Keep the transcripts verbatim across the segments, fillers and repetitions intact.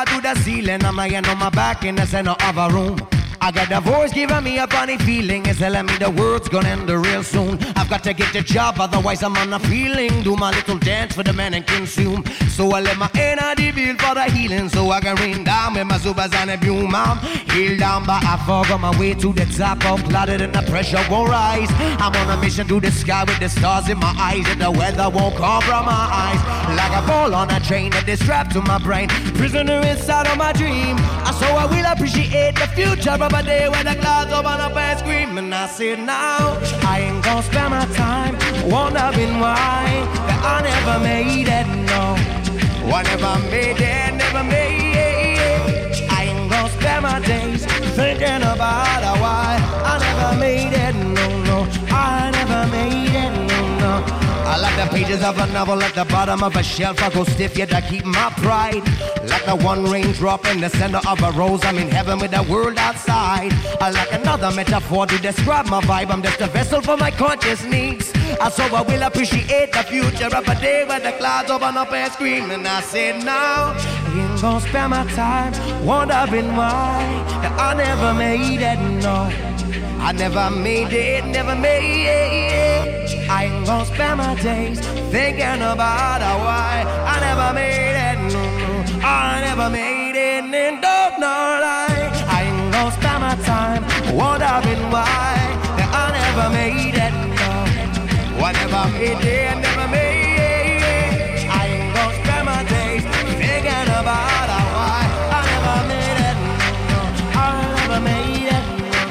wall to the ceiling. I'm lying on my back in the center of a room. I got the voice giving me a funny feeling. It's telling me the world's gonna end real soon. I've got to get the job, otherwise I'm on a feeling. Do my little dance for the man and consume. So I let my energy build for the healing, so I can rain down with my supers and a boom. I'm healed down, but I fog on my way to the top. I'm clouded and the pressure won't rise. I'm on a mission to the sky with the stars in my eyes, and the weather won't compromise. Like a ball on a train that is strapped to my brain, prisoner inside of my dream. So I will appreciate the future of a day when the clouds open up and scream. And I said now, I ain't gonna spend my time wondering why that I never made it, no. I never made it, never made it. I ain't gonna spend my days thinking about why I never made it, no, no. I never made it, no, no. I like the pages of a novel at the bottom of a shelf. I go stiff yet I keep my pride. Like the one raindrop in the center of a rose. I'm in heaven with the world outside. I like another metaphor to describe my vibe. I'm just a vessel for my conscious needs. I so I will appreciate the future of a day when the clouds open up and scream. And I said now, I ain't gonna spend my time wondering why that I never made it, no. I never made it, never made it. I ain't gonna spend my days thinking about why I never made it, no, no. I never made it, and don't know lie. I ain't gonna spend my time wondering why that I never made it, no. I never made it, never made it. I ain't gonna spend my days thinking about why I never made it, no, no. I never made it.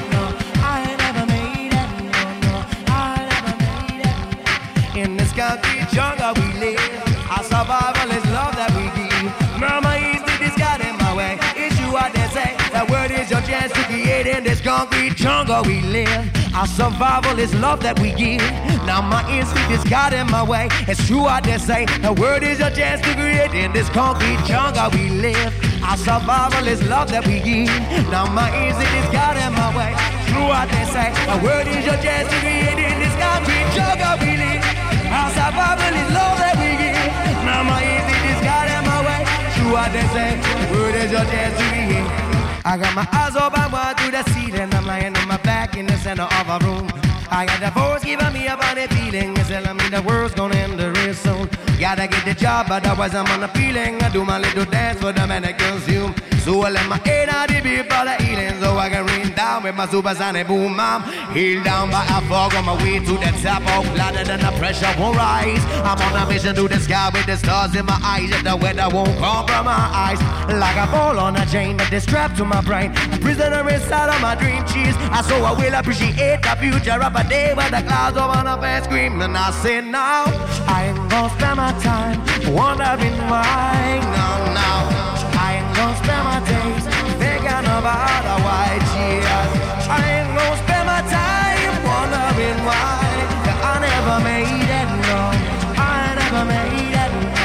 In this concrete jungle we live, our survival is love that we give. Mama is the discard in my way. It's you what they say. The word is your chance to create in this concrete jungle we live. Our survival is love that we give. Now my instinct is God in my way. It's true what they say. The word is your chance to create in this concrete jungle we live. Our survival is love that we give. Now my instinct is God in my way. True what they say. The word is your chance to create in this concrete jungle we live. Our survival is love that we give. Now my instinct is God in my way. True what they say. The word is your chance to create. I got my eyes open wide to the ceiling. I'm lying on my back in the center of a room. I got the voice giving me a funny feeling. It's telling me the world's gonna end real soon. Gotta get the job, otherwise I'm on a feeling. I do my little dance for the man that consume. So I let my energy be for the healing, so I can rain down with my supersonic boom. I'm healed down by a fog on my way to the top. All clouded and the pressure won't rise. I'm on a mission to the sky with the stars in my eyes, and the weather won't compromise. Like a ball on a chain that is strapped to my brain, a prisoner inside of my dream cheese. I so I will appreciate the future of a day when the clouds open up and scream. And I say now, I ain't gonna spend my time wondering why. No, no, I ain't gonna spend my days thinking about a white tears. I ain't gonna spend my time wondering why that I never made it, no. I never made it, no.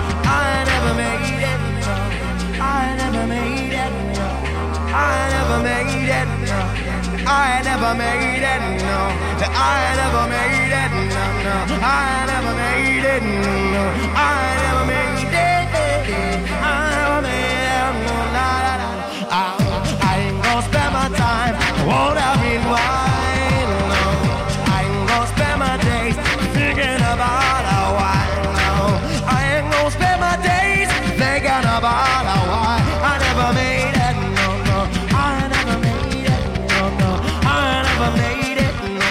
I never made it, no. I never made it, no. I never made it, no. I never made it, no. I never made it, no, no. I never made it, no. I never made it. I never made it, no. La, la, la. I, I ain't gonna spend my time wondering why, no. I ain't gonna spend my days thinking about why, no. I ain't gonna spend my days thinking about why I never made it, no, no. I never made it, no, no. I never made it, no.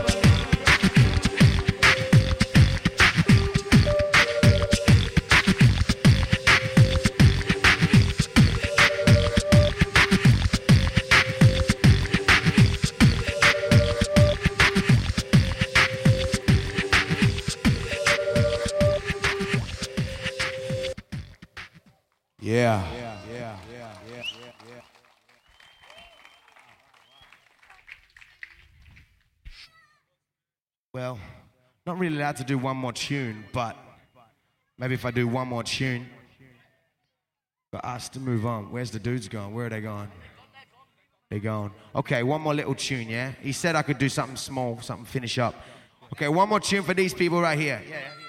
Yeah. Yeah, yeah, yeah, yeah, yeah, yeah. Well, not really allowed to do one more tune, but maybe if I do one more tune, got asked to move on. Where's the dudes gone? Where are they gone? They're gone. Okay, one more little tune, yeah? He said I could do something small, something finish up. Okay, one more tune for these people right here. Yeah, yeah.